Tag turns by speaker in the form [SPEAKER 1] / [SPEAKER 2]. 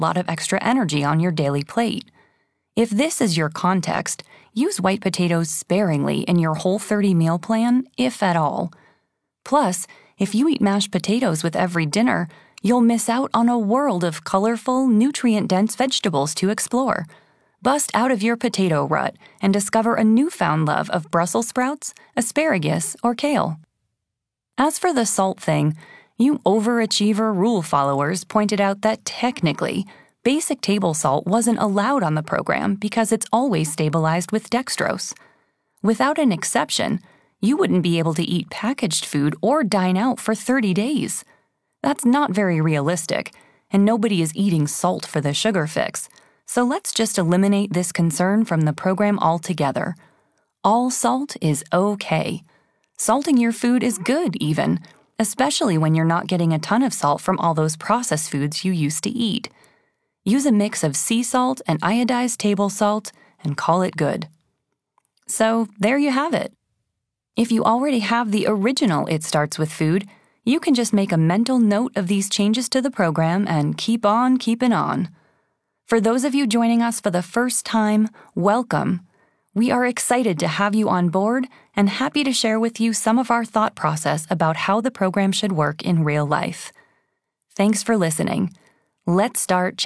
[SPEAKER 1] lot of extra energy on your daily plate. If this is your context, use white potatoes sparingly in your Whole30 meal plan, if at all. Plus, if you eat mashed potatoes with every dinner, you'll miss out on a world of colorful, nutrient-dense vegetables to explore. Bust out of your potato rut and discover a newfound love of Brussels sprouts, asparagus, or kale. As for the salt thing, you overachiever rule followers pointed out that technically, basic table salt wasn't allowed on the program because it's always stabilized with dextrose. Without an exception, you wouldn't be able to eat packaged food or dine out for 30 days. That's not very realistic, and nobody is eating salt for the sugar fix. So let's just eliminate this concern from the program altogether. All salt is okay. Salting your food is good, even, especially when you're not getting a ton of salt from all those processed foods you used to eat. Use a mix of sea salt and iodized table salt and call it good. So there you have it. If you already have the original It Starts With Food, you can just make a mental note of these changes to the program and keep on keeping on. For those of you joining us for the first time, welcome. We are excited to have you on board and happy to share with you some of our thought process about how the program should work in real life. Thanks for listening. Let's start